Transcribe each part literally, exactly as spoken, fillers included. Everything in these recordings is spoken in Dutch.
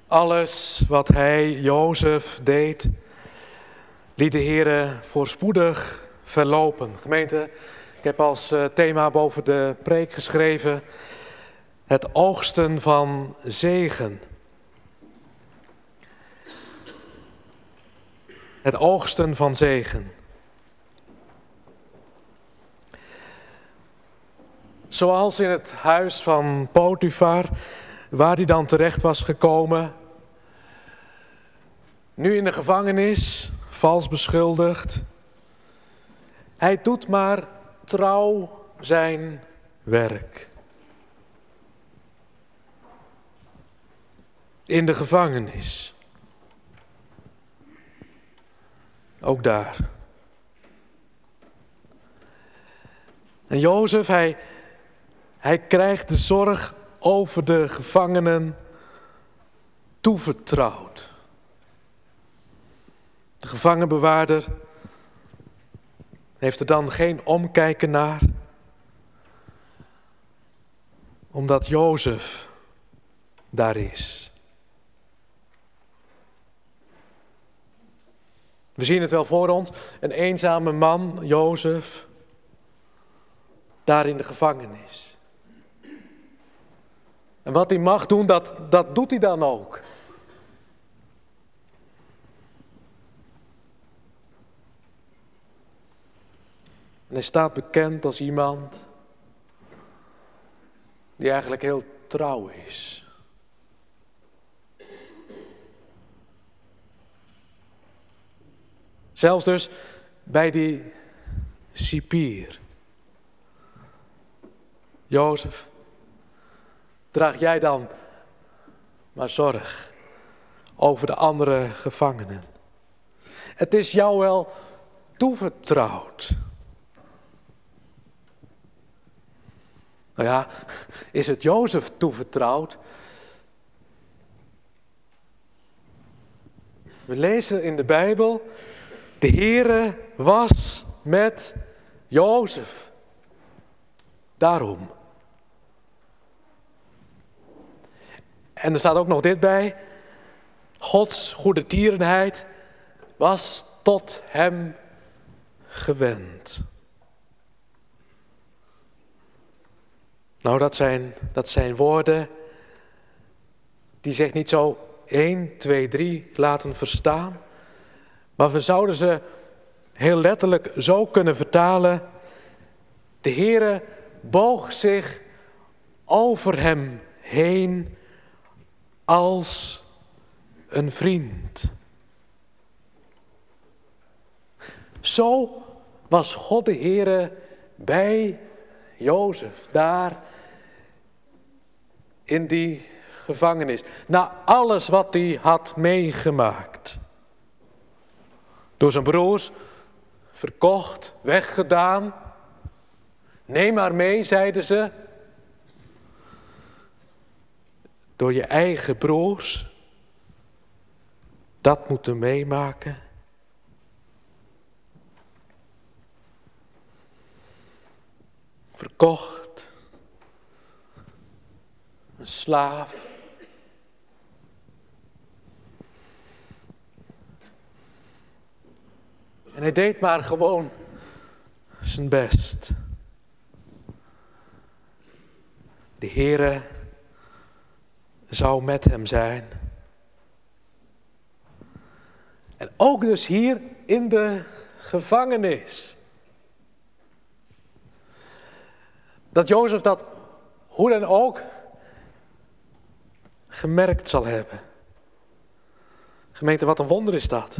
Alles wat hij, Jozef, deed, liet de Heere voorspoedig verlopen. Gemeente, ik heb als thema boven de preek geschreven: het oogsten van zegen. Het oogsten van zegen. Zoals in het huis van Potifar, waar hij dan terecht was gekomen. Nu in de gevangenis, vals beschuldigd. Hij doet maar trouw zijn werk. In de gevangenis. Ook daar. En Jozef, hij, hij krijgt de zorg over de gevangenen toevertrouwd. De gevangenbewaarder heeft er dan geen omkijken naar, omdat Jozef daar is. We zien het wel voor ons, een eenzame man, Jozef, daar in de gevangenis. En wat hij mag doen, dat, dat doet hij dan ook. En hij staat bekend als iemand die eigenlijk heel trouw is. Zelfs dus bij die cipier. Jozef, draag jij dan maar zorg over de andere gevangenen. Het is jou wel toevertrouwd. Nou ja, is het Jozef toevertrouwd? We lezen in de Bijbel: de Heere was met Jozef. Daarom. En er staat ook nog dit bij: Gods goede tierenheid was tot hem gewend. Nou, dat zijn, dat zijn woorden die zich niet zo één, twee, drie laten verstaan. Maar we zouden ze heel letterlijk zo kunnen vertalen: de Heere boog zich over hem heen als een vriend. Zo was God de Heere bij Jozef, daar in die gevangenis. Na alles wat hij had meegemaakt. Door zijn broers verkocht, weggedaan. Neem maar mee, zeiden ze. Door je eigen broers. Dat moeten meemaken. Verkocht. Een slaaf. En hij deed maar gewoon zijn best. De Heere zou met hem zijn. En ook dus hier in de gevangenis. Dat Jozef dat hoe dan ook gemerkt zal hebben. Gemeente, wat een wonder is dat.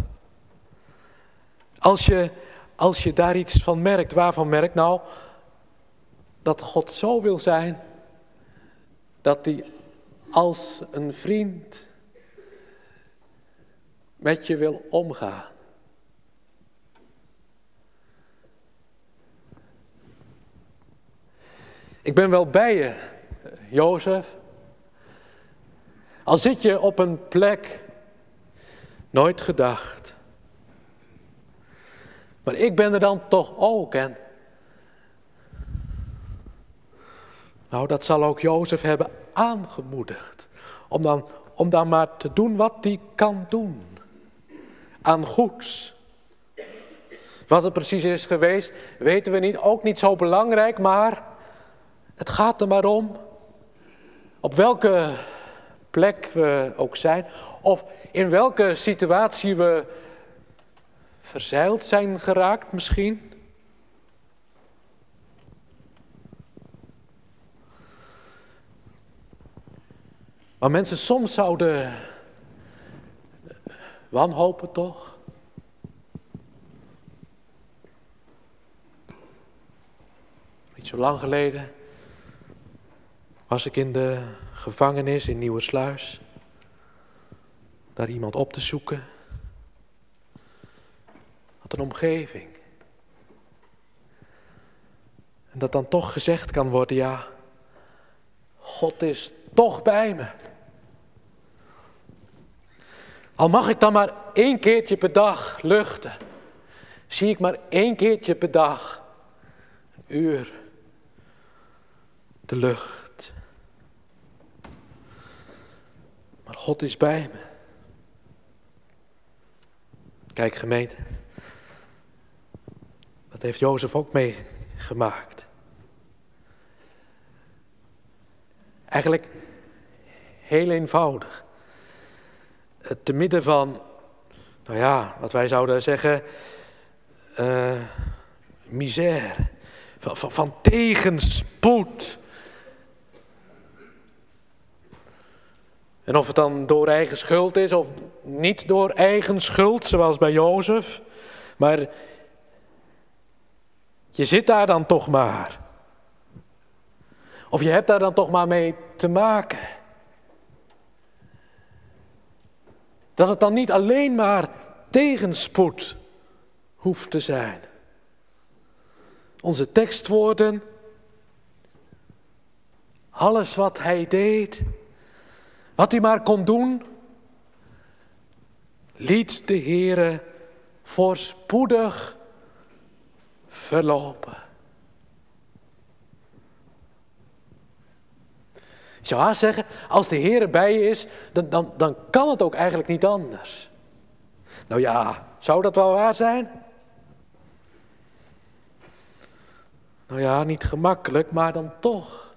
Als je, als je daar iets van merkt, waarvan merkt? Nou, dat God zo wil zijn, dat hij als een vriend met je wil omgaan. Ik ben wel bij je, Jozef. Al zit je op een plek, nooit gedacht. Maar ik ben er dan toch ook. En nou, dat zal ook Jozef hebben aangemoedigd. Om dan om dan maar te doen wat hij kan doen. Aan goeds. Wat het precies is geweest, weten we niet. Ook niet zo belangrijk, maar het gaat er maar om. Op welke plek we ook zijn. Of in welke situatie we verzeild zijn geraakt misschien. Maar mensen, soms zouden wanhopen toch. Niet zo lang geleden was ik in de gevangenis in Nieuwersluis. Daar iemand op te zoeken. Wat een omgeving. En dat dan toch gezegd kan worden, ja, God is toch bij me. Al mag ik dan maar één keertje per dag luchten. Zie ik maar één keertje per dag. Een uur. De lucht. Maar God is bij me. Kijk gemeente. Dat heeft Jozef ook meegemaakt. Eigenlijk heel eenvoudig. Te midden van, nou ja, wat wij zouden zeggen, uh, misère, van, van, van tegenspoed. En of het dan door eigen schuld is of niet door eigen schuld, zoals bij Jozef. Maar je zit daar dan toch maar. Of je hebt daar dan toch maar mee te maken. Dat het dan niet alleen maar tegenspoed hoeft te zijn. Onze tekstwoorden. Alles wat hij deed. Wat hij maar kon doen. Liet de Heere voorspoedig verlopen. Ik zou haast zeggen, als de Heere bij je is, dan, dan, dan kan het ook eigenlijk niet anders. Nou ja, zou dat wel waar zijn? Nou ja, niet gemakkelijk, maar dan toch.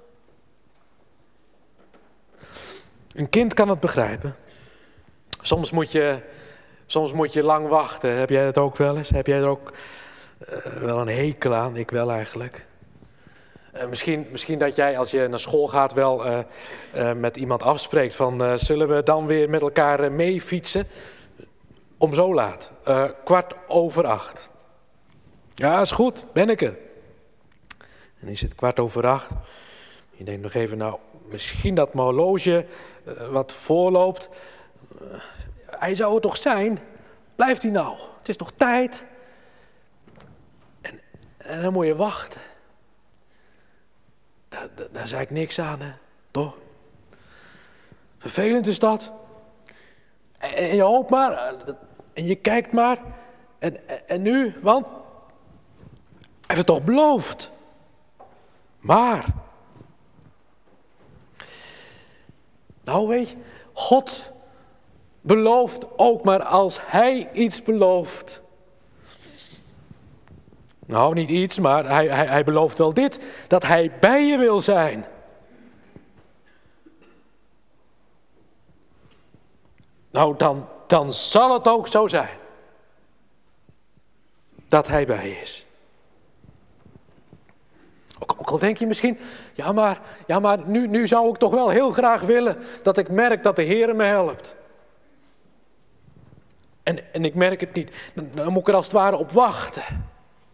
Een kind kan het begrijpen. Soms moet je, soms moet je lang wachten. Heb jij dat ook wel eens? Heb jij er ook uh, wel een hekel aan? Ik wel eigenlijk. Uh, misschien, misschien dat jij als je naar school gaat wel uh, uh, met iemand afspreekt van uh, zullen we dan weer met elkaar uh, mee fietsen? Om zo laat. Uh, kwart over acht. Ja, is goed. Ben ik er. En is het kwart over acht. Je denkt nog even, nou, misschien dat mijn horloge uh, wat voorloopt. Uh, hij zou er toch zijn? Blijft hij nou? Het is toch tijd? En, en dan moet je wachten. Daar, daar, daar zei ik niks aan, hè? Toch? Vervelend is dat. En, en je hoopt maar. En je kijkt maar. En, en, en nu? Want hij heeft het toch beloofd. Maar. Nou weet je. God belooft ook maar als hij iets belooft. Nou, niet iets, maar hij, hij, hij belooft wel dit. Dat hij bij je wil zijn. Nou, dan, dan zal het ook zo zijn. Dat hij bij je is. Ook, ook al denk je misschien, ja maar, ja, maar nu, nu zou ik toch wel heel graag willen dat ik merk dat de Heer me helpt. En, en ik merk het niet. Dan, dan moet ik er als het ware op wachten.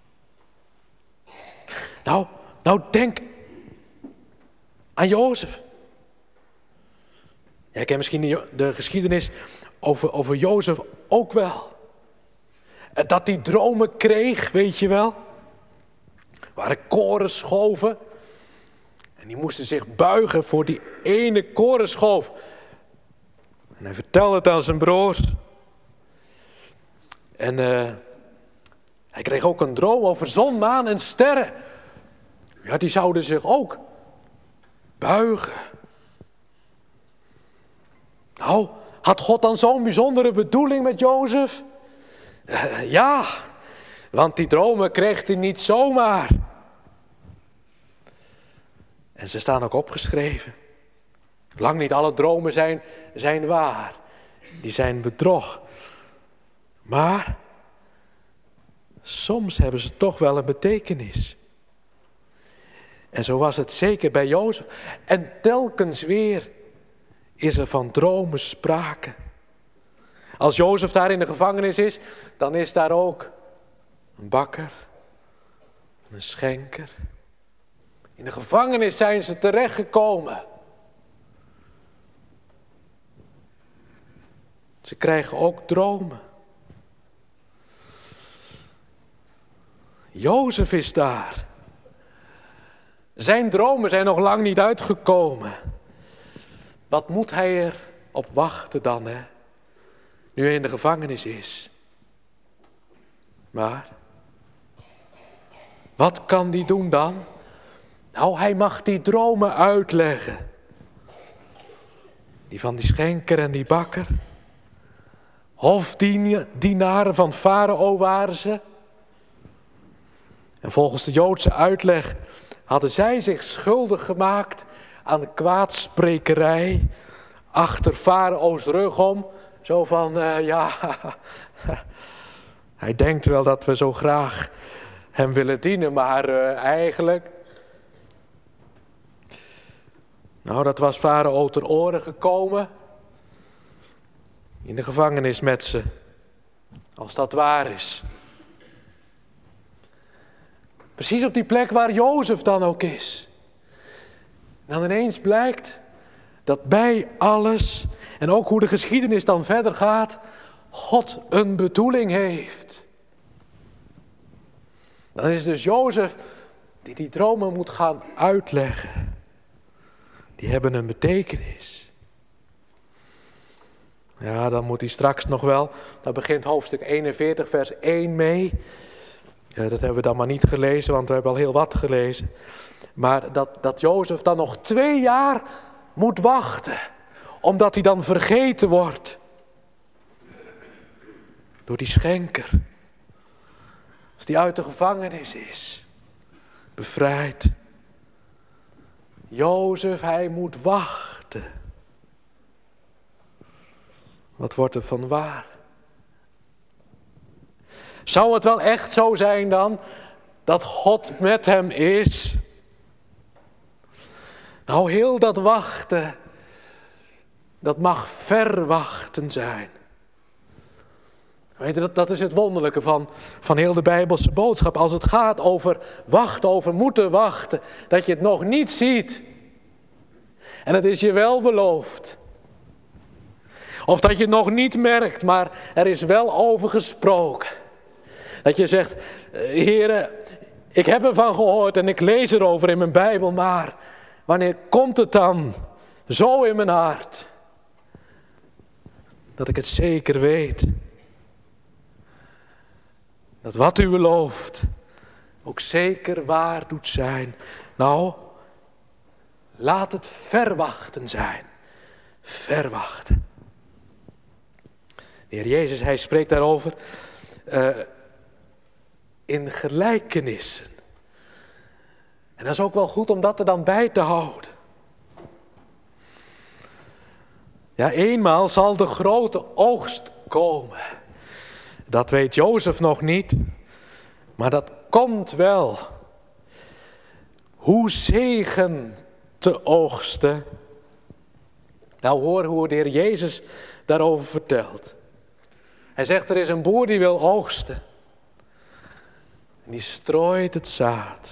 Nou, nou denk aan Jozef. Ja, ik ken misschien de, de geschiedenis over, over Jozef ook wel. Dat hij dromen kreeg, weet je wel. Waren koren schoven. En die moesten zich buigen voor die ene korenschoof. En hij vertelde het aan zijn broers. En uh, hij kreeg ook een droom over zon, maan en sterren. Ja, die zouden zich ook buigen. Nou, had God dan zo'n bijzondere bedoeling met Jozef? Uh, ja, want die dromen kreeg hij niet zomaar. En ze staan ook opgeschreven. Lang niet alle dromen zijn, zijn waar. Die zijn bedrog. Maar soms hebben ze toch wel een betekenis. En zo was het zeker bij Jozef. En telkens weer is er van dromen sprake. Als Jozef daar in de gevangenis is, dan is daar ook een bakker, een schenker. In de gevangenis zijn ze terechtgekomen. Ze krijgen ook dromen. Jozef is daar. Zijn dromen zijn nog lang niet uitgekomen. Wat moet hij er op wachten dan, hè? Nu hij in de gevangenis is. Maar, wat kan hij doen dan? Nou, hij mag die dromen uitleggen. Die van die schenker en die bakker. Hofdienaren van Farao waren ze. En volgens de Joodse uitleg hadden zij zich schuldig gemaakt aan kwaadsprekerij achter Farao's rug om. Zo van, uh, ja, hij denkt wel dat we zo graag hem willen dienen, maar uh, eigenlijk... Nou, dat was Farao ter oren gekomen. In de gevangenis met ze. Als dat waar is. Precies op die plek waar Jozef dan ook is. En dan ineens blijkt dat bij alles, en ook hoe de geschiedenis dan verder gaat, God een bedoeling heeft. Dan is het dus Jozef die die dromen moet gaan uitleggen. Die hebben een betekenis. Ja, dan moet hij straks nog wel, daar begint hoofdstuk eenenveertig vers één mee. Ja, dat hebben we dan maar niet gelezen, want we hebben al heel wat gelezen. Maar dat, dat Jozef dan nog twee jaar moet wachten, omdat hij dan vergeten wordt. Door die schenker. Als die uit de gevangenis is. Bevrijd. Jozef, hij moet wachten. Wat wordt er van waar? Zou het wel echt zo zijn dan, dat God met hem is? Nou, heel dat wachten, dat mag verwachten zijn. Weet je, dat, dat is het wonderlijke van, van heel de Bijbelse boodschap. Als het gaat over wachten, over moeten wachten, dat je het nog niet ziet. En het is je wel beloofd. Of dat je het nog niet merkt, maar er is wel over gesproken. Dat je zegt, Heere, ik heb ervan gehoord en ik lees erover in mijn Bijbel, maar wanneer komt het dan zo in mijn hart? Dat ik het zeker weet. Dat wat u belooft ook zeker waar doet zijn. Nou, laat het verwachten zijn. Verwachten. De Heer Jezus, hij spreekt daarover uh, in gelijkenissen. En dat is ook wel goed om dat er dan bij te houden. Ja, eenmaal zal de grote oogst komen. Dat weet Jozef nog niet, maar dat komt wel. Hoe zegen te oogsten? Nou, hoor hoe de Heer Jezus daarover vertelt. Hij zegt, er is een boer die wil oogsten. En die strooit het zaad.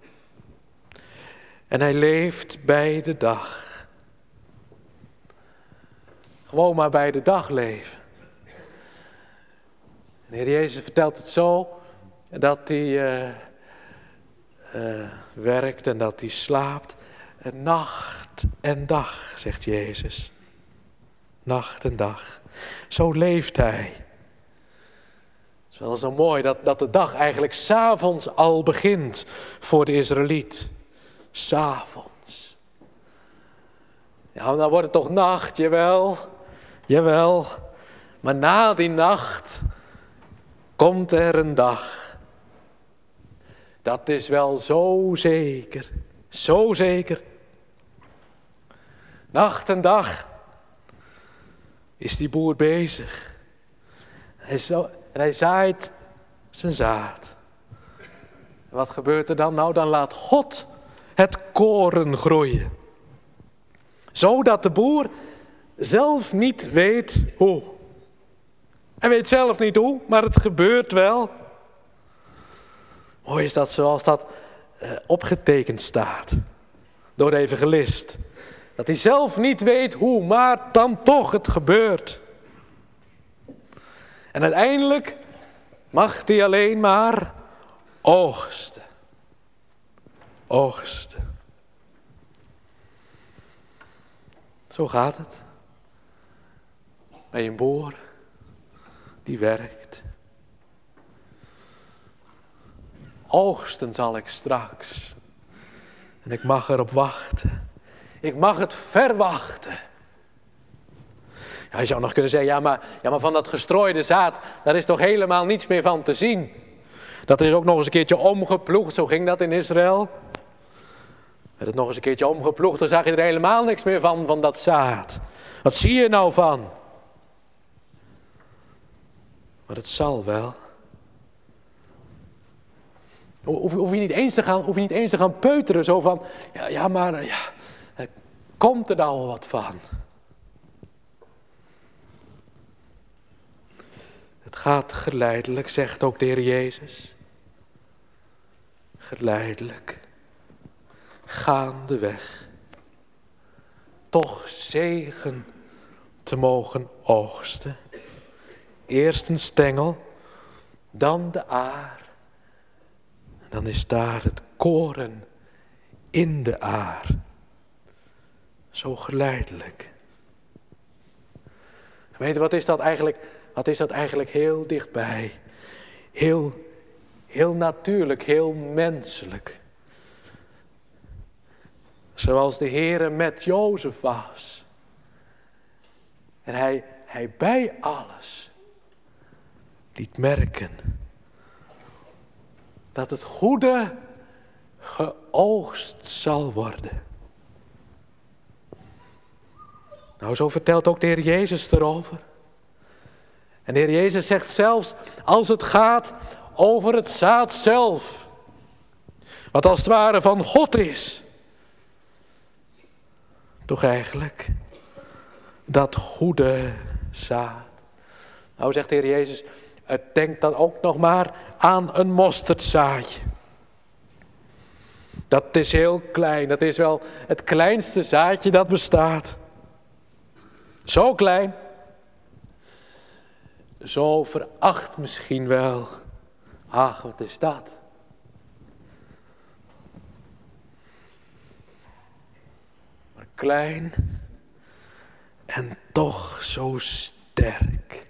En hij leeft bij de dag. Gewoon maar bij de dag leven. En de Heer Jezus vertelt het zo, dat hij uh, uh, werkt en dat hij slaapt. En nacht en dag, zegt Jezus. Nacht en dag. Zo leeft hij. Het is wel zo mooi dat, dat de dag eigenlijk 's avonds al begint voor de Israëliet. 's Avonds. Ja, dan wordt het toch nacht, jawel. Jawel, maar na die nacht komt er een dag. Dat is wel zo zeker, zo zeker. Nacht en dag is die boer bezig. Hij zo, en hij zaait zijn zaad. En wat gebeurt er dan? Nou, dan laat God het koren groeien. Zodat de boer zelf niet weet hoe. Hij weet zelf niet hoe, maar het gebeurt wel. Mooi is dat zoals dat uh, opgetekend staat. Door de evangelist. Dat hij zelf niet weet hoe, maar dan toch het gebeurt. En uiteindelijk mag hij alleen maar oogsten. Oogsten. Zo gaat het. Bij een boer die werkt. Oogsten zal ik straks. En ik mag erop wachten. Ik mag het verwachten. Ja, je zou nog kunnen zeggen, ja maar, ja maar van dat gestrooide zaad, daar is toch helemaal niets meer van te zien. Dat is ook nog eens een keertje omgeploegd, zo ging dat in Israël. Werd het nog eens een keertje omgeploegd, dan zag je er helemaal niks meer van, van dat zaad. Wat zie je nou van? Maar het zal wel. Hoef, hoef, je niet eens te gaan, hoef je niet eens te gaan peuteren, zo van, ja, ja maar, ja, komt er nou wat van? Het gaat geleidelijk, zegt ook de Heer Jezus. Geleidelijk. Gaandeweg. Toch zegen te mogen oogsten. Eerst een stengel, dan de aar. En dan is daar het koren in de aar. Zo geleidelijk. Gemeente, wat is dat eigenlijk? Wat is dat eigenlijk heel dichtbij? Heel, heel natuurlijk, heel menselijk. Zoals de Heere met Jozef was. En hij, hij bij alles liet merken dat het goede geoogst zal worden. Nou, zo vertelt ook de Heer Jezus erover. En de Heer Jezus zegt zelfs, als het gaat over het zaad zelf, wat als het ware van God is, toch eigenlijk dat goede zaad. Nou, zegt de Heer Jezus, denk dan ook nog maar aan een mosterdzaadje. Dat is heel klein, dat is wel het kleinste zaadje dat bestaat. Zo klein. Zo veracht misschien wel. Ach, wat is dat? Maar klein en toch zo sterk.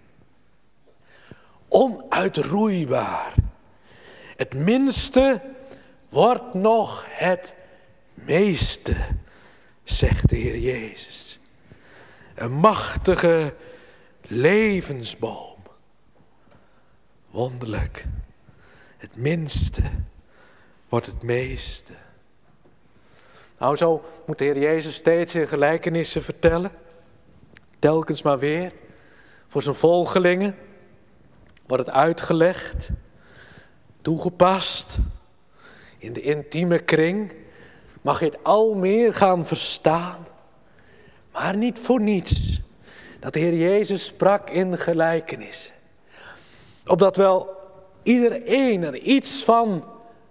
Onuitroeibaar. Het minste wordt nog het meeste, zegt de Heer Jezus. Een machtige levensboom. Wonderlijk. Het minste wordt het meeste. Nou, zo moet de Heer Jezus steeds in gelijkenissen vertellen. Telkens maar weer. Voor zijn volgelingen wordt het uitgelegd. Toegepast. In de intieme kring mag je het al meer gaan verstaan. Maar niet voor niets. Dat de Heer Jezus sprak in gelijkenissen. Opdat wel iedereen er iets van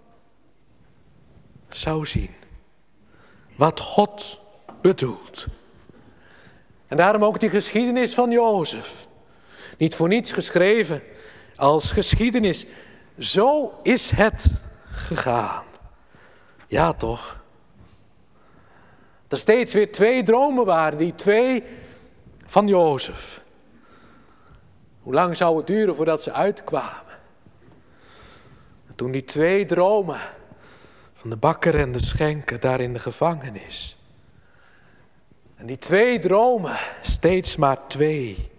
zou zien. Wat God bedoelt. En daarom ook die geschiedenis van Jozef. Niet voor niets geschreven als geschiedenis. Zo is het gegaan. Ja toch? Er steeds weer twee dromen waren. Die twee van Jozef. Hoe lang zou het duren voordat ze uitkwamen? En toen die twee dromen van de bakker en de schenker daar in de gevangenis. En die twee dromen, steeds maar twee.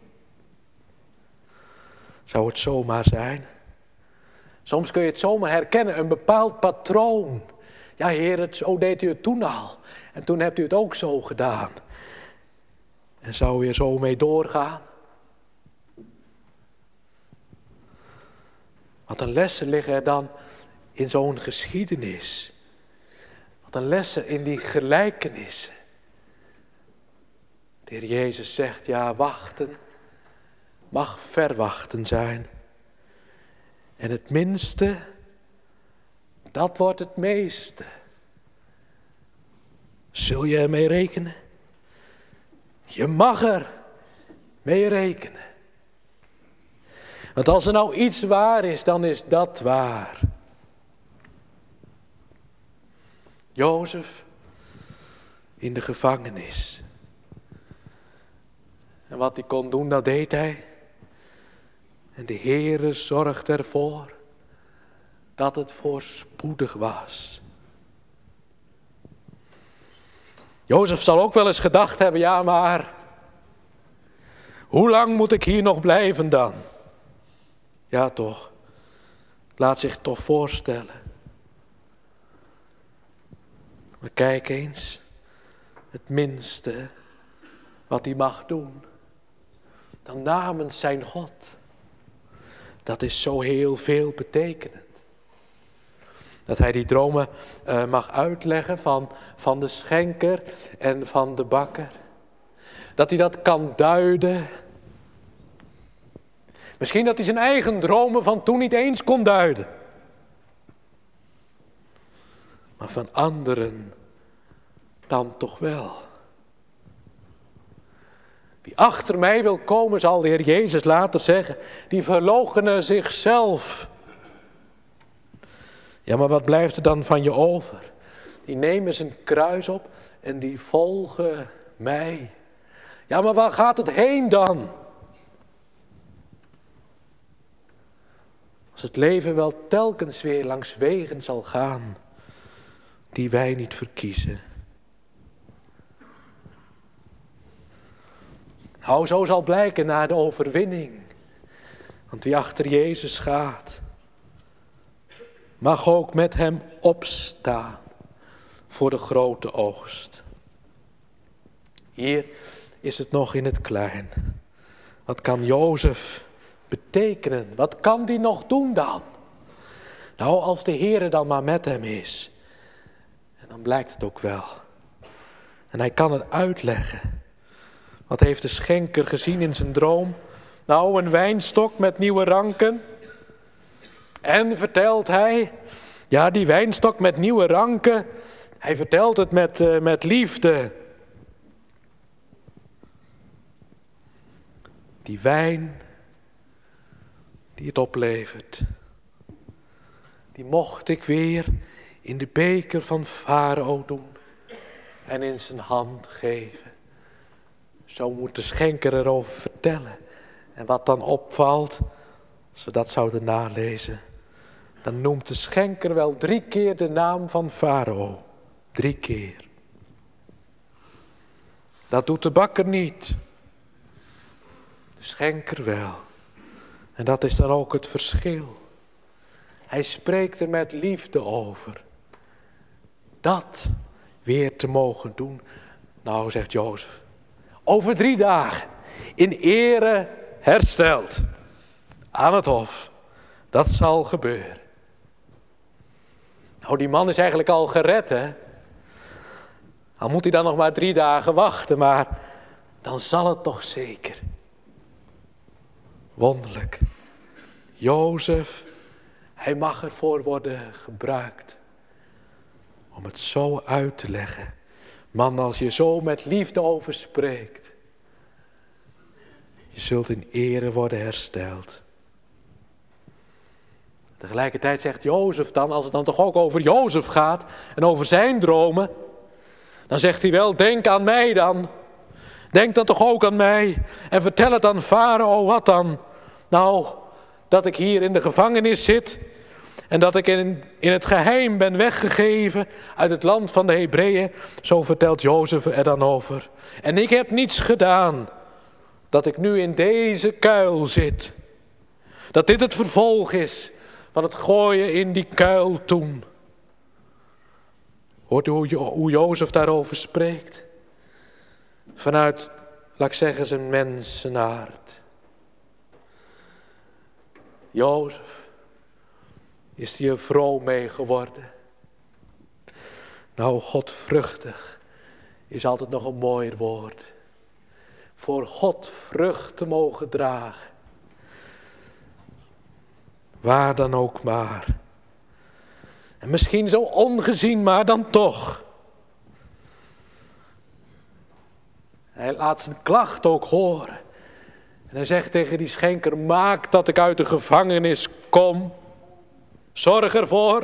Zou het zomaar zijn? Soms kun je het zomaar herkennen, een bepaald patroon. Ja, Heer, het, zo deed u het toen al. En toen hebt u het ook zo gedaan. En zou u er zo mee doorgaan? Wat een lessen liggen er dan in zo'n geschiedenis. Wat een lessen in die gelijkenissen. De Heer Jezus zegt, ja, wachten mag verwachten zijn. En het minste, dat wordt het meeste. Zul je ermee rekenen? Je mag er mee rekenen. Want als er nou iets waar is, dan is dat waar. Jozef in de gevangenis. En wat hij kon doen, dat deed hij. En de Heere zorgt ervoor dat het voorspoedig was. Jozef zal ook wel eens gedacht hebben, ja maar, hoe lang moet ik hier nog blijven dan? Ja toch, laat zich toch voorstellen. Maar kijk eens, het minste wat hij mag doen, dan namens zijn God. Dat is zo heel veel betekenend. Dat hij die dromen uh, mag uitleggen van, van de schenker en van de bakker. Dat hij dat kan duiden. Misschien dat hij zijn eigen dromen van toen niet eens kon duiden. Maar van anderen dan toch wel. Wie achter mij wil komen, zal de Heer Jezus later zeggen, die verloochenen zichzelf. Ja, maar wat blijft er dan van je over? Die nemen zijn kruis op en die volgen mij. Ja, maar waar gaat het heen dan? Als het leven wel telkens weer langs wegen zal gaan die wij niet verkiezen. Nou, zo zal blijken na de overwinning. Want wie achter Jezus gaat, mag ook met hem opstaan voor de grote oogst. Hier is het nog in het klein. Wat kan Jozef betekenen? Wat kan die nog doen dan? Nou, als de Heere dan maar met hem is. En dan blijkt het ook wel. En hij kan het uitleggen. Wat heeft de schenker gezien in zijn droom? Nou, een wijnstok met nieuwe ranken. En vertelt hij, ja, die wijnstok met nieuwe ranken, hij vertelt het met, uh, met liefde. Die wijn die het oplevert, die mocht ik weer in de beker van Farao doen en in zijn hand geven. Zo moet de schenker erover vertellen. En wat dan opvalt, als we dat zouden nalezen, dan noemt de schenker wel drie keer de naam van Farao. Drie keer. Dat doet de bakker niet. De schenker wel. En dat is dan ook het verschil. Hij spreekt er met liefde over. Dat weer te mogen doen. Nou, zegt Jozef, over drie dagen in ere hersteld aan het hof. Dat zal gebeuren. Nou, die man is eigenlijk al gered, hè. Al moet hij dan nog maar drie dagen wachten, maar dan zal het toch zeker. Wonderlijk. Jozef, hij mag ervoor worden gebruikt. Om het zo uit te leggen. Man, als je zo met liefde over spreekt. Je zult in ere worden hersteld. Tegelijkertijd zegt Jozef dan, als het dan toch ook over Jozef gaat. En over zijn dromen. Dan zegt hij wel, denk aan mij dan. Denk dan toch ook aan mij. En vertel het aan Farao, wat dan? Nou, dat ik hier in de gevangenis zit. En dat ik in, in het geheim ben weggegeven uit het land van de Hebreeën. Zo vertelt Jozef er dan over. En ik heb niets gedaan dat ik nu in deze kuil zit. Dat dit het vervolg is van het gooien in die kuil toen. Hoort u hoe, jo- hoe Jozef daarover spreekt? Vanuit, laat ik zeggen, zijn mensenaard. Jozef, is hij er vroom mee geworden? Nou, godvruchtig is altijd nog een mooier woord. Voor God vrucht te mogen dragen. Waar dan ook maar. En misschien zo ongezien, maar dan toch. Hij laat zijn klacht ook horen. En hij zegt tegen die schenker, maak dat ik uit de gevangenis kom. Zorg ervoor.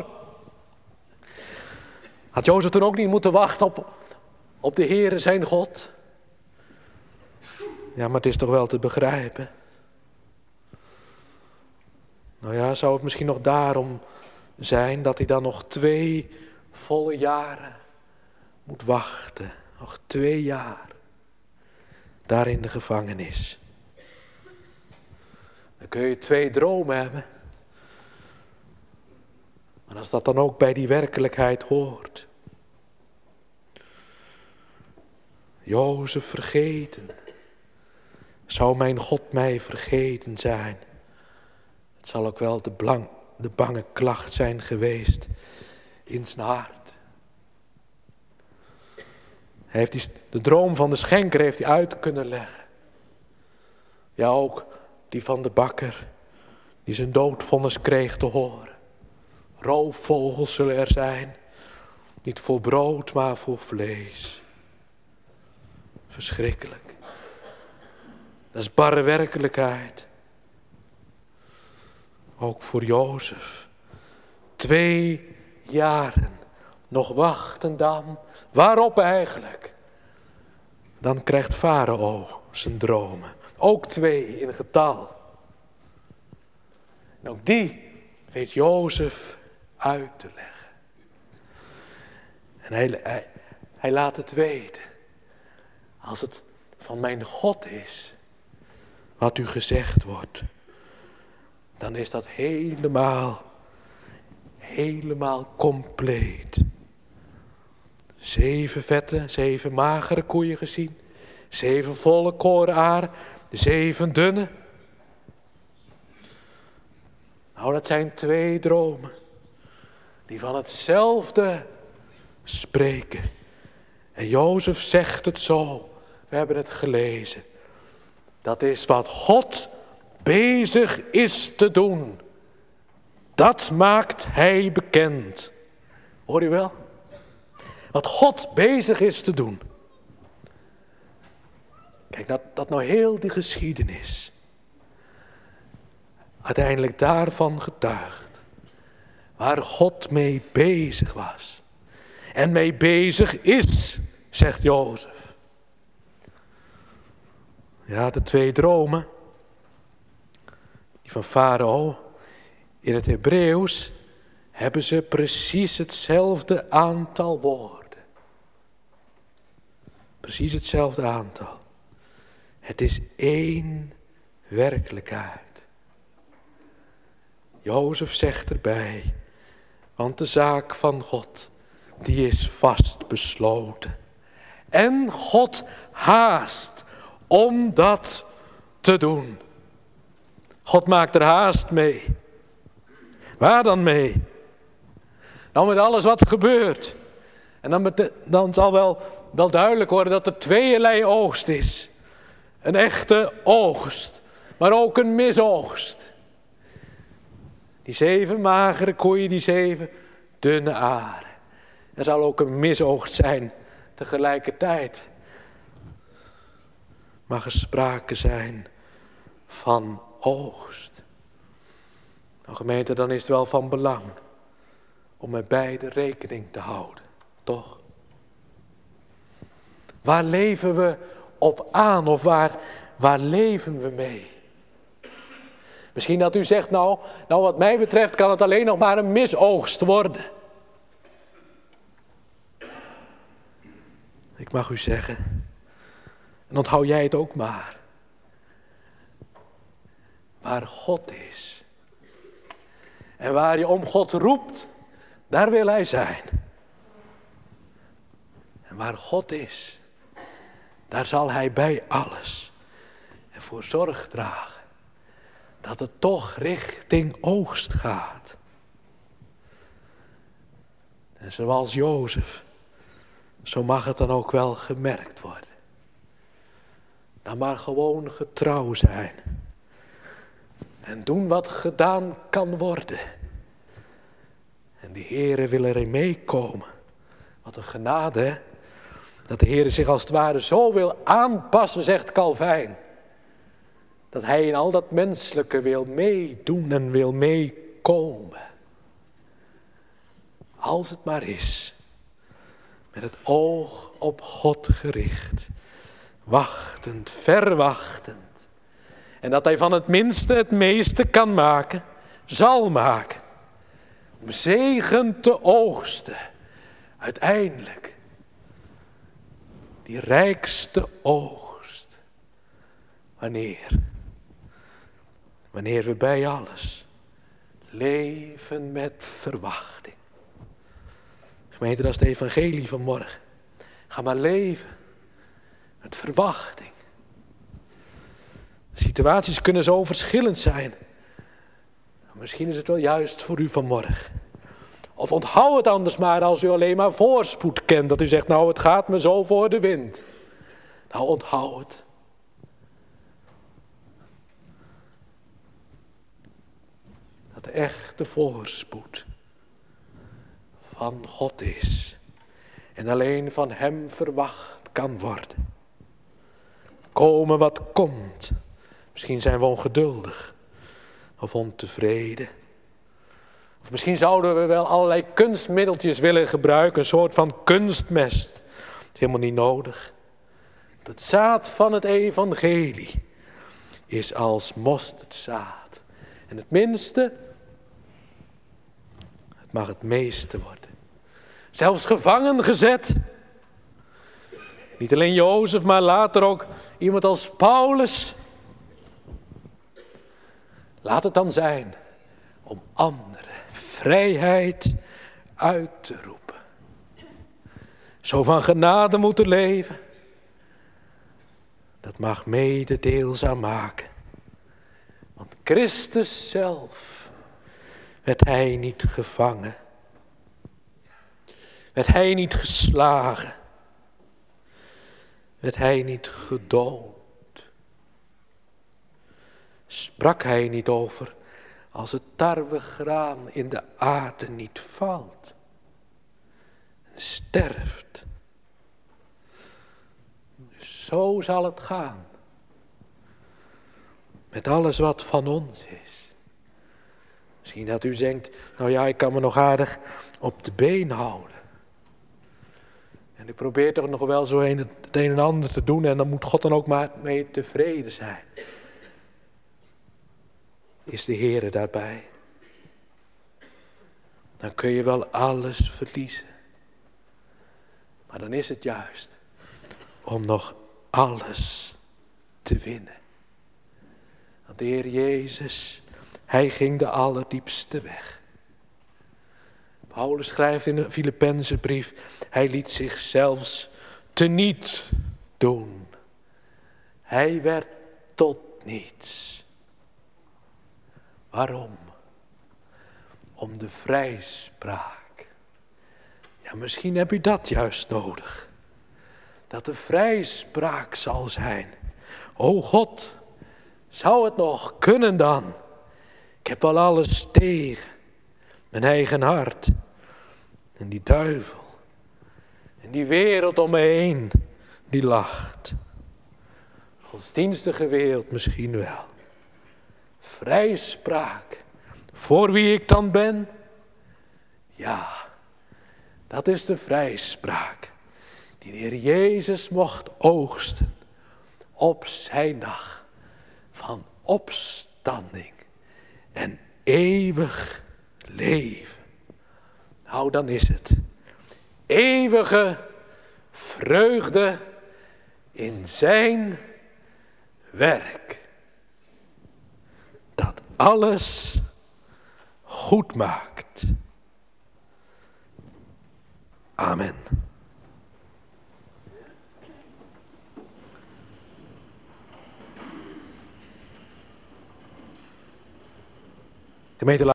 Had Jozef toen ook niet moeten wachten op, op de Heere zijn God? Ja, maar het is toch wel te begrijpen. Nou ja, zou het misschien nog daarom zijn dat hij dan nog twee volle jaren moet wachten. Nog twee jaar. Daar in de gevangenis. Dan kun je twee dromen hebben. Maar als dat dan ook bij die werkelijkheid hoort. Jozef vergeten. Zou mijn God mij vergeten zijn? Het zal ook wel de, blank, de bange klacht zijn geweest in zijn hart. Hij heeft die, de droom van de schenker heeft hij uit kunnen leggen. Ja, ook die van de bakker die zijn doodvonnis kreeg te horen. Roofvogels zullen er zijn, niet voor brood, maar voor vlees. Verschrikkelijk. Dat is barre werkelijkheid. Ook voor Jozef. Twee jaren nog wachten dan. Waarop eigenlijk? Dan krijgt Farao zijn dromen. Ook twee in getal. En ook die weet Jozef uit te leggen. En hij, hij, hij laat het weten. Als het van mijn God is, wat u gezegd wordt, dan is dat helemaal, helemaal compleet. Zeven vette, zeven magere koeien gezien. Zeven volle korenaren, zeven dunne. Nou, dat zijn twee dromen die van hetzelfde spreken. En Jozef zegt het zo, we hebben het gelezen. Dat is wat God bezig is te doen. Dat maakt hij bekend. Hoor je wel? Wat God bezig is te doen. Kijk, dat, dat nou heel die geschiedenis uiteindelijk daarvan getuigt. Waar God mee bezig was. En mee bezig is, zegt Jozef. Ja, de twee dromen. Die van Farao. In het Hebreeuws hebben ze precies hetzelfde aantal woorden. Precies hetzelfde aantal. Het is één werkelijkheid. Jozef zegt erbij, want de zaak van God, die is vast besloten. En God haast om dat te doen. God maakt er haast mee. Waar dan mee? Nou, met alles wat gebeurt. En dan, met de, dan zal wel, wel duidelijk worden dat er tweeërlei oogst is. Een echte oogst, maar ook een misoogst. Die zeven magere koeien, die zeven dunne aren. Er zal ook een misoogst zijn tegelijkertijd. Mag er sprake zijn van oogst. Nou gemeente, dan is het wel van belang om met beide rekening te houden, toch? Waar leven we op aan of waar, waar leven we mee? Misschien dat u zegt, nou, nou wat mij betreft kan het alleen nog maar een misoogst worden. Ik mag u zeggen, en onthoud jij het ook maar. Waar God is en waar je om God roept, daar wil hij zijn. En waar God is, daar zal hij bij alles ervoor zorg dragen dat het toch richting oogst gaat. En zoals Jozef, zo mag het dan ook wel gemerkt worden. Dan maar gewoon getrouw zijn. En doen wat gedaan kan worden. En de Heere wil erin meekomen. Wat een genade, hè? Dat de Heere zich als het ware zo wil aanpassen, zegt Calvijn. Dat hij in al dat menselijke wil meedoen en wil meekomen. Als het maar is. Met het oog op God gericht. Wachtend, verwachtend. En dat hij van het minste het meeste kan maken. Zal maken. Om zegen te oogsten. Uiteindelijk. Die rijkste oogst. Wanneer? Wanneer we bij alles leven met verwachting. Gemeente, dat is het evangelie van morgen. Ga maar leven met verwachting. Situaties kunnen zo verschillend zijn. Misschien is het wel juist voor u vanmorgen. Of onthoud het anders maar als u alleen maar voorspoed kent. Dat u zegt, nou het gaat me zo voor de wind. Nou onthoud het. Dat de echte voorspoed van God is. En alleen van hem verwacht kan worden. Komen wat komt. Misschien zijn we ongeduldig. Of ontevreden. Of misschien zouden we wel allerlei kunstmiddeltjes willen gebruiken. Een soort van kunstmest. Dat is helemaal niet nodig. Het zaad van het evangelie is als mosterdzaad. En het minste, het mag het meeste worden. Zelfs gevangen gezet. Niet alleen Jozef, maar later ook iemand als Paulus. Laat het dan zijn om anderen vrijheid uit te roepen. Zo van genade moeten leven. Dat mag mededeelzaam maken. Want Christus zelf werd hij niet gevangen. Werd hij niet geslagen. Werd hij niet gedood. Sprak hij niet over als het tarwegraan in de aarde niet valt. En sterft. Dus zo zal het gaan. Met alles wat van ons is. Misschien dat u denkt, nou ja, ik kan me nog aardig op de been houden. En ik probeer toch nog wel zo een, het een en ander te doen. En dan moet God dan ook maar mee tevreden zijn. Is de Heere daarbij? Dan kun je wel alles verliezen. Maar dan is het juist om nog alles te winnen. Want de Heer Jezus, hij ging de allerdiepste weg. Paulus schrijft in de Filippenzen brief, hij liet zich zelfs teniet doen. Hij werd tot niets. Waarom? Om de vrijspraak. Ja, misschien heb u dat juist nodig. Dat er vrijspraak zal zijn. O God, zou het nog kunnen dan? Ik heb wel alles tegen. Mijn eigen hart. En die duivel. En die wereld om me heen. Die lacht. Godsdienstige wereld misschien wel. Vrijspraak. Voor wie ik dan ben? Ja, dat is de vrijspraak. Die de Heer Jezus mocht oogsten. Op zijn dag van opstanding en eeuwig leven. Nou, dan is het eeuwige vreugde in zijn werk. Dat alles goed maakt. Amen. Gemeente